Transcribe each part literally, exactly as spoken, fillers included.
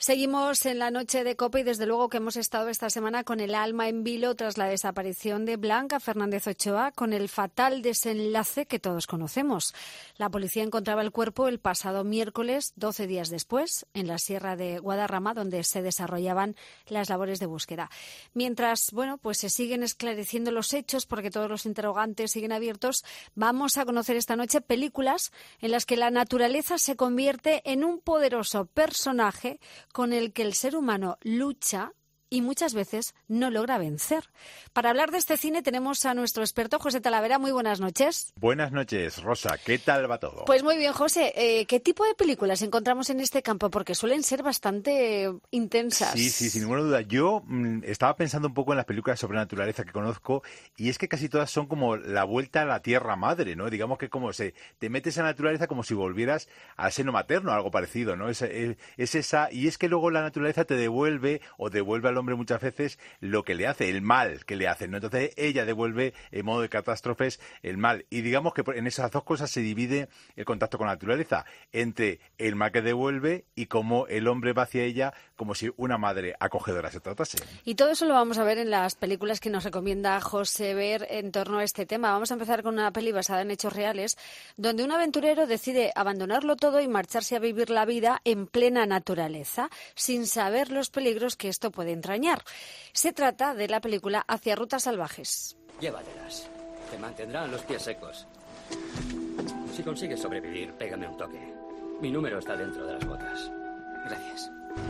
Seguimos en la noche de COPE y desde luego que hemos estado esta semana con el alma en vilo tras la desaparición de Blanca Fernández Ochoa, con el fatal desenlace que todos conocemos. La policía encontraba el cuerpo el pasado miércoles, doce días después, en la sierra de Guadarrama, donde se desarrollaban las labores de búsqueda. Mientras, bueno, pues se siguen esclareciendo los hechos porque todos los interrogantes siguen abiertos, vamos a conocer esta noche películas en las que la naturaleza se convierte en un poderoso personaje con el que el ser humano lucha y muchas veces no logra vencer. Para hablar de este cine tenemos a nuestro experto José Talavera. Muy buenas noches. Buenas noches, Rosa. ¿Qué tal va todo? Pues muy bien, José. Eh, ¿Qué tipo de películas encontramos en este campo? Porque suelen ser bastante intensas. Sí, sí, sin ninguna duda. Yo mmm, estaba pensando un poco en las películas sobre naturaleza que conozco y es que casi todas son como la vuelta a la tierra madre, ¿no? Digamos que como se te metes en la naturaleza como si volvieras al seno materno, algo parecido, ¿no? Es, es, es esa y es que luego la naturaleza te devuelve o devuelve al hombre muchas veces lo que le hace, el mal que le hacen, ¿no? Entonces ella devuelve en modo de catástrofes el mal y digamos que en esas dos cosas se divide el contacto con la naturaleza, entre el mal que devuelve y cómo el hombre va hacia ella como si una madre acogedora se tratase. Y todo eso lo vamos a ver en las películas que nos recomienda José ver en torno a este tema. Vamos a empezar con una peli basada en hechos reales, donde un aventurero decide abandonarlo todo y marcharse a vivir la vida en plena naturaleza, sin saber los peligros que esto puede entrañar. Se trata de la película Hacia rutas salvajes. Llévatelas. Te mantendrán los pies secos. Si consigues sobrevivir, pégame un toque. Mi número está dentro de las botas. Gracias.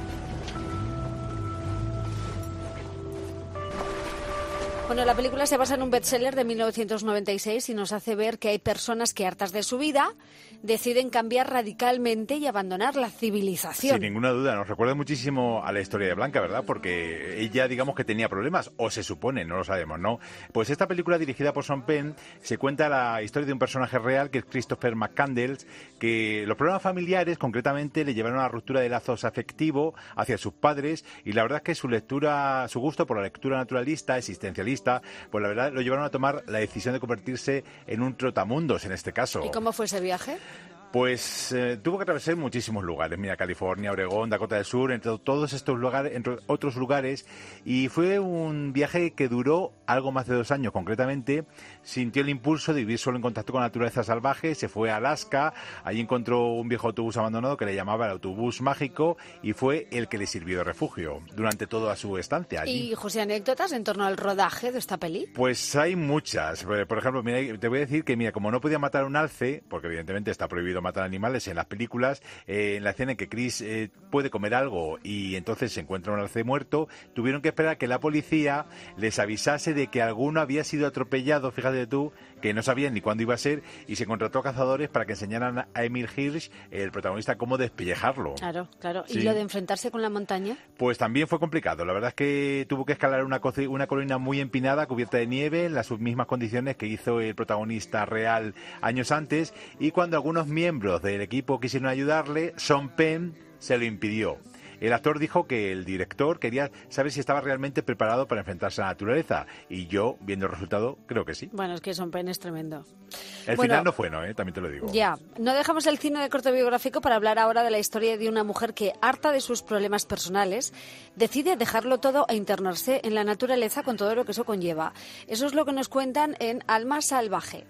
Bueno, la película se basa en un bestseller de mil novecientos noventa y seis y nos hace ver que hay personas que, hartas de su vida, deciden cambiar radicalmente y abandonar la civilización. Sin ninguna duda, nos recuerda muchísimo a la historia de Blanca, ¿verdad? Porque ella, digamos que tenía problemas, o se supone, no lo sabemos, ¿no? Pues esta película, dirigida por Sean Penn, se cuenta la historia de un personaje real, que es Christopher McCandless, que los problemas familiares, concretamente, le llevaron a la ruptura de lazos afectivos hacia sus padres, y la verdad es que su lectura, su gusto por la lectura naturalista, existencialista, pues la verdad lo llevaron a tomar la decisión de convertirse en un trotamundos en este caso. ¿Y cómo fue ese viaje? Pues eh, tuvo que atravesar muchísimos lugares, mira, California, Oregón, Dakota del Sur, entre todos estos lugares, entre otros lugares, y fue un viaje que duró algo más de dos años. Concretamente, sintió el impulso de vivir solo en contacto con la naturaleza salvaje, se fue a Alaska, allí encontró un viejo autobús abandonado que le llamaba el autobús mágico y fue el que le sirvió de refugio durante toda su estancia allí. ¿Y, José, anécdotas en torno al rodaje de esta peli? Pues hay muchas. Por ejemplo, mira, te voy a decir que, mira, como no podía matar a un alce, porque evidentemente está prohibido matar animales en las películas, eh, en la escena en que Chris eh, puede comer algo y entonces se encuentra un alce muerto, tuvieron que esperar a que la policía les avisase de que alguno había sido atropellado, fíjate tú, que no sabían ni cuándo iba a ser, y se contrató a cazadores para que enseñaran a Emil Hirsch, el protagonista, cómo despellejarlo. Claro, claro. Sí. ¿Y lo de enfrentarse con la montaña? Pues también fue complicado. La verdad es que tuvo que escalar una, co- una colina muy empinada, cubierta de nieve, en las mismas condiciones que hizo el protagonista real años antes, y cuando algunos miembros del equipo quisieron ayudarle, Sean Penn se lo impidió. El actor dijo que el director quería saber si estaba realmente preparado para enfrentarse a la naturaleza, y yo, viendo el resultado, creo que sí. Bueno, es que Sean Penn es tremendo. El bueno, final no fue, ¿no? ¿Eh? También te lo digo. Ya, no dejamos el cine de corte biográfico para hablar ahora de la historia de una mujer que, harta de sus problemas personales, decide dejarlo todo e internarse en la naturaleza con todo lo que eso conlleva. Eso es lo que nos cuentan en Alma Salvaje.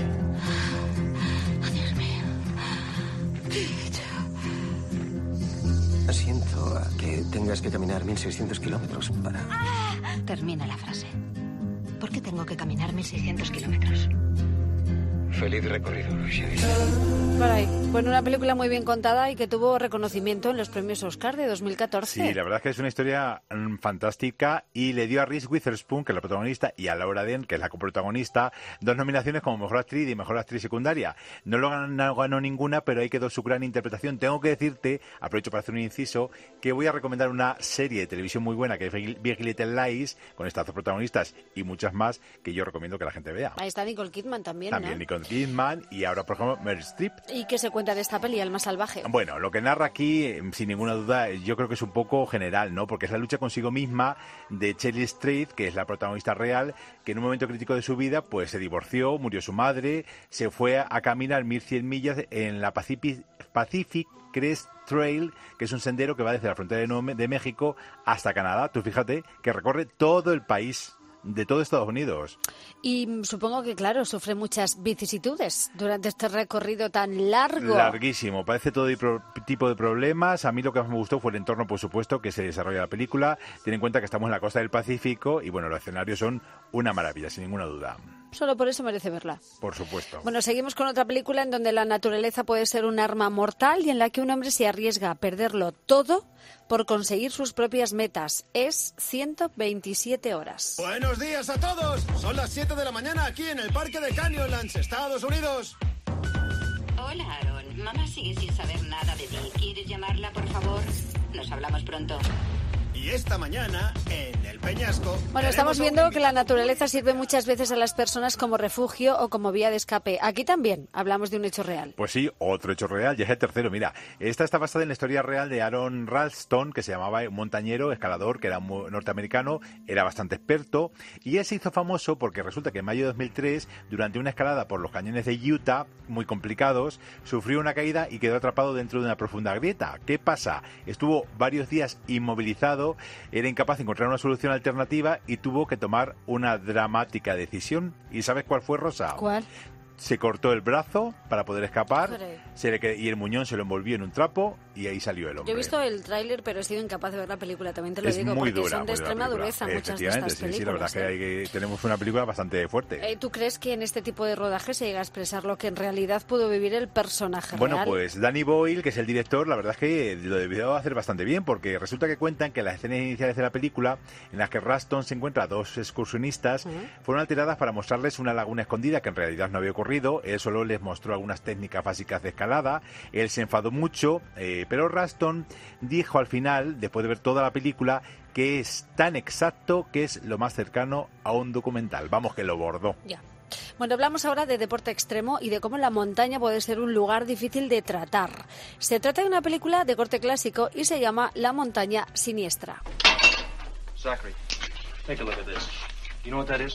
Siento a que tengas que caminar mil seiscientos kilómetros para... Termina la frase. ¿Por qué tengo que caminar mil seiscientos kilómetros? Feliz recorrido, Sherry. Por ahí. Bueno, una película muy bien contada y que tuvo reconocimiento en los premios Oscar de dos mil catorce. Sí, la verdad es que es una historia mm, fantástica y le dio a Reese Witherspoon, que es la protagonista, y a Laura Dern, que es la coprotagonista, dos nominaciones como Mejor Actriz y Mejor Actriz Secundaria. No lo ganó, no ganó ninguna, pero ahí quedó su gran interpretación. Tengo que decirte, aprovecho para hacer un inciso, que voy a recomendar una serie de televisión muy buena, que es Big Little Lies, con estas dos protagonistas y muchas más, que yo recomiendo que la gente vea. Ahí está Nicole Kidman también, También ¿no? Nicole Kidman y ahora, por ejemplo, Meryl Streep. ¿Y qué se cuenta de esta peli, Alma Salvaje? Bueno, lo que narra aquí, sin ninguna duda, yo creo que es un poco general, ¿no? Porque es la lucha consigo misma de Cheryl Streep, que es la protagonista real, que en un momento crítico de su vida, pues se divorció, murió su madre, se fue a caminar mil cien millas en la Pacific, Pacific Crest Trail, que es un sendero que va desde la frontera de, de México hasta Canadá. Tú fíjate que recorre todo el país, de todo Estados Unidos. Y supongo que, claro, sufre muchas vicisitudes durante este recorrido tan largo. Larguísimo, parece todo tipo de problemas. A mí lo que más me gustó fue el entorno, por supuesto, que se desarrolla la película. Ten en cuenta que estamos en la costa del Pacífico y, bueno, los escenarios son una maravilla, sin ninguna duda. Solo por eso merece verla. Por supuesto. Bueno, seguimos con otra película en donde la naturaleza puede ser un arma mortal y en la que un hombre se arriesga a perderlo todo por conseguir sus propias metas. Es ciento veintisiete horas. Buenos días a todos. Son las siete de la mañana aquí en el parque de Canyonlands, Estados Unidos. Hola, Aaron. Mamá sigue sin saber nada de ti. ¿Quieres llamarla, por favor? Nos hablamos pronto. Y esta mañana, en el Peñasco... Bueno, estamos viendo que la naturaleza sirve muchas veces a las personas como refugio o como vía de escape. Aquí también hablamos de un hecho real. Pues sí, otro hecho real, ya es el tercero. Mira, esta está basada en la historia real de Aaron Ralston, que se llamaba un montañero, escalador, que era norteamericano, era bastante experto, y él se hizo famoso porque resulta que en mayo de dos mil tres, durante una escalada por los cañones de Utah, muy complicados, sufrió una caída y quedó atrapado dentro de una profunda grieta. ¿Qué pasa? Estuvo varios días inmovilizado, era incapaz de encontrar una solución alternativa y tuvo que tomar una dramática decisión. ¿Y sabes cuál fue, Rosa? ¿Cuál? Se cortó el brazo para poder escapar, Joder. se le qued- y el muñón se lo envolvió en un trapo y ahí salió el hombre. Yo he visto el tráiler, pero he sido incapaz de ver la película, también te lo es digo, muy porque dura, son de muy dura extrema la película. dureza muchas de Efectivamente, estas sí, películas. sí, la verdad es que, ¿eh? hay que tenemos una película bastante fuerte. Eh, ¿Tú crees que en este tipo de rodaje se llega a expresar lo que en realidad pudo vivir el personaje Bueno, real? pues Danny Boyle, que es el director, la verdad es que lo debió hacer bastante bien, porque resulta que cuentan que las escenas iniciales de la película, en las que Ralston se encuentra a dos excursionistas, Uh-huh. fueron alteradas para mostrarles una laguna escondida que en realidad no había ocurrido. Él solo les mostró algunas técnicas básicas de escalada. Él se enfadó mucho, eh, pero Ralston dijo al final, después de ver toda la película, que es tan exacto que es lo más cercano a un documental. Vamos, que lo bordó. Ya. Bueno, hablamos ahora de deporte extremo y de cómo la montaña puede ser un lugar difícil de tratar. Se trata de una película de corte clásico y se llama La montaña siniestra. Zachary, take a look at this. You know what that is?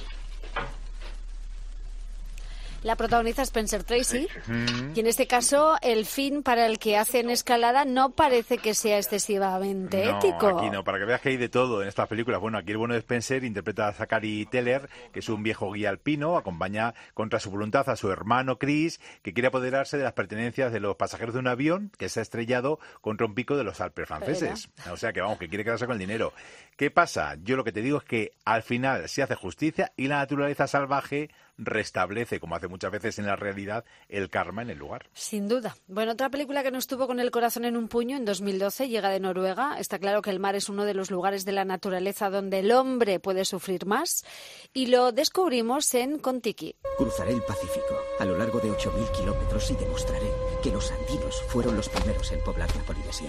La protagoniza Spencer Tracy Mm. y en este caso el fin para el que hacen escalada no parece que sea excesivamente No, ético. aquí no, para que veas que hay de todo en estas películas. Bueno, aquí el bueno de Spencer interpreta a Zachary Teller, que es un viejo guía alpino, acompaña contra su voluntad a su hermano Chris, que quiere apoderarse de las pertenencias de los pasajeros de un avión que se ha estrellado contra un pico de los Alpes franceses. O sea que vamos, que quiere quedarse con el dinero. ¿Qué pasa? Yo lo que te digo es que al final se hace justicia y la naturaleza salvaje restablece, como hace muchas veces en la realidad, el karma en el lugar. Sin duda. Bueno, otra película que nos tuvo con el corazón en un puño en dos mil doce llega de Noruega. Está claro que el mar es uno de los lugares de la naturaleza donde el hombre puede sufrir más y lo descubrimos en Kon-Tiki. Cruzaré el Pacífico a lo largo de ocho mil kilómetros y demostraré que los andinos fueron los primeros en poblar la Polinesia.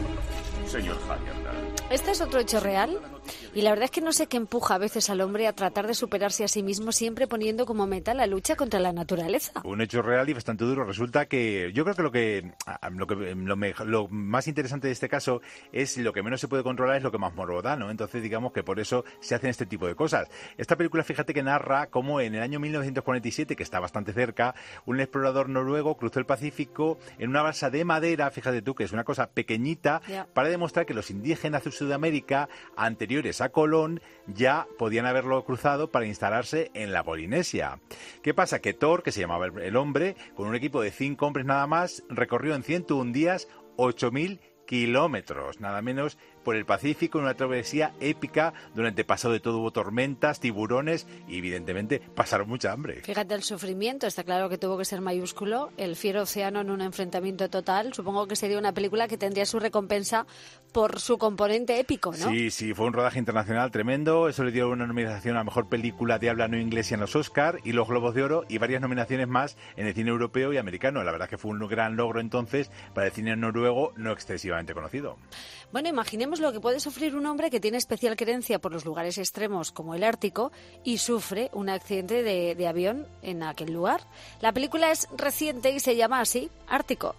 Señor Javier. Este es otro hecho real y la verdad es que no sé qué empuja a veces al hombre a tratar de superarse a sí mismo siempre poniendo como meta la lucha contra la naturaleza. Un hecho real y bastante duro. Resulta que yo creo que lo que lo, que, lo, me, lo más interesante de este caso es lo que menos se puede controlar es lo que más morbo da, ¿no? Entonces digamos que por eso se hacen este tipo de cosas. Esta película, fíjate que narra cómo en el año mil novecientos cuarenta y siete, que está bastante cerca, un explorador noruego cruzó el Pacífico en una balsa de madera, fíjate tú, que es una cosa pequeñita, Yeah. para demostrar que los indígenas de Sudamérica anteriores a Colón ya podían haberlo cruzado para instalarse en la Polinesia. ¿Qué pasa? Que Thor, que se llamaba el, el hombre, con un equipo de cinco hombres nada más, recorrió en ciento un días ocho mil kilómetros, nada menos, por el Pacífico, en una travesía épica donde el pasado de todo hubo tormentas, tiburones y evidentemente pasaron mucha hambre. Fíjate el sufrimiento, está claro que tuvo que ser mayúsculo, el fiero océano en un enfrentamiento total. Supongo que sería una película que tendría su recompensa por su componente épico, ¿no? Sí, sí, fue un rodaje internacional tremendo. Eso le dio una nominación a Mejor Película de Habla No Inglesa en los Oscar y los Globos de Oro y varias nominaciones más en el cine europeo y americano. La verdad es que fue un gran logro entonces para el cine noruego no excesivamente conocido. Bueno, imaginemos Veamos lo que puede sufrir un hombre que tiene especial querencia por los lugares extremos como el Ártico y sufre un accidente de, de avión en aquel lugar. La película es reciente y se llama así, Ártico.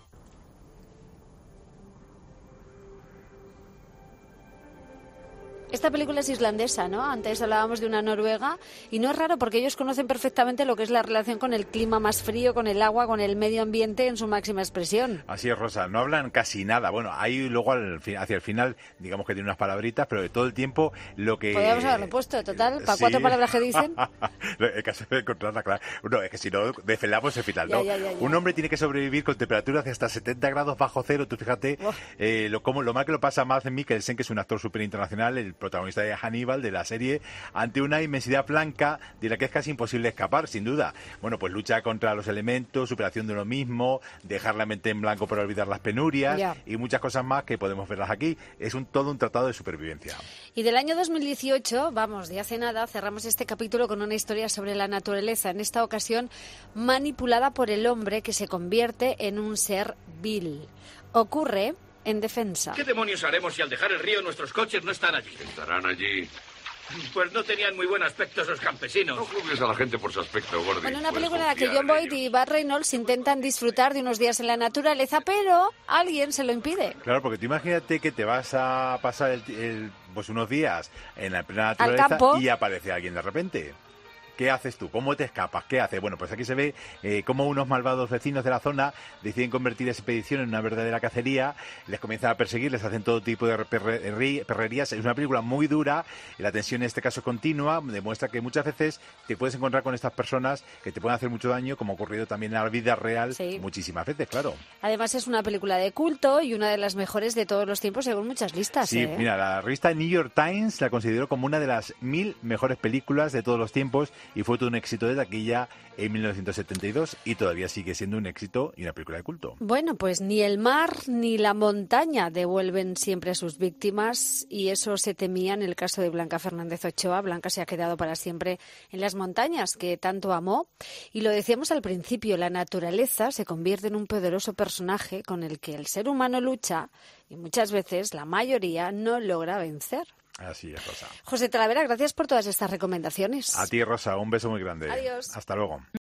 Esta película es islandesa, ¿no? Antes hablábamos de una noruega y no es raro porque ellos conocen perfectamente lo que es la relación con el clima más frío, con el agua, con el medio ambiente en su máxima expresión. Así es, Rosa. No hablan casi nada. Bueno, ahí luego al, hacia el final, digamos que tiene unas palabritas, pero de todo el tiempo lo que... Podríamos haberlo puesto, total, para sí. cuatro palabras que dicen. El caso de encontrarla, claro. No, es que si no, desvelamos el final, ¿no? Ya, ya, ya, ya. Un hombre tiene que sobrevivir con temperaturas de hasta setenta grados bajo cero. Tú fíjate eh, lo, como, lo mal que lo pasa Mads Mikkelsen, que es un actor súper internacional, el protagonista de Hannibal, de la serie, ante una inmensidad blanca de la que es casi imposible escapar, sin duda. Bueno, pues lucha contra los elementos, superación de uno mismo, dejar la mente en blanco para olvidar las penurias ya. y muchas cosas más que podemos verlas aquí. Es un todo un tratado de supervivencia. Y del año dos mil dieciocho, vamos, de hace nada, cerramos este capítulo con una historia sobre la naturaleza, en esta ocasión manipulada por el hombre que se convierte en un ser vil. Ocurre en Defensa. ¿Qué demonios haremos si al dejar el río nuestros coches no están allí? Estarán allí. Pues no tenían muy buen aspecto esos campesinos. No juzgues a la gente por su aspecto, Gordy. Bueno, una Puedes película en la que confiar John en Boyd ellos. y Burt Reynolds intentan disfrutar de unos días en la naturaleza, pero alguien se lo impide. Claro, porque tú imagínate que te vas a pasar el, el, pues unos días en la plena naturaleza campo. y aparece alguien de repente. ¿Qué haces tú? ¿Cómo te escapas? ¿Qué haces? Bueno, pues aquí se ve eh, cómo unos malvados vecinos de la zona deciden convertir esa expedición en una verdadera cacería, les comienzan a perseguir, les hacen todo tipo de perre- perrerías. Es una película muy dura, la tensión en este caso es continua, demuestra que muchas veces te puedes encontrar con estas personas que te pueden hacer mucho daño, como ha ocurrido también en la vida real Sí. muchísimas veces, claro. Además es una película de culto y una de las mejores de todos los tiempos según muchas listas. Sí, ¿eh? mira, la revista New York Times la consideró como una de las mil mejores películas de todos los tiempos y fue todo un éxito de taquilla en mil novecientos setenta y dos y todavía sigue siendo un éxito y una película de culto. Bueno, pues ni el mar ni la montaña devuelven siempre a sus víctimas y eso se temía en el caso de Blanca Fernández Ochoa. Blanca se ha quedado para siempre en las montañas que tanto amó y lo decíamos al principio, la naturaleza se convierte en un poderoso personaje con el que el ser humano lucha y muchas veces la mayoría no logra vencer. Así es, Rosa. José Talavera, gracias por todas estas recomendaciones. A ti, Rosa, un beso muy grande. Adiós. Hasta luego.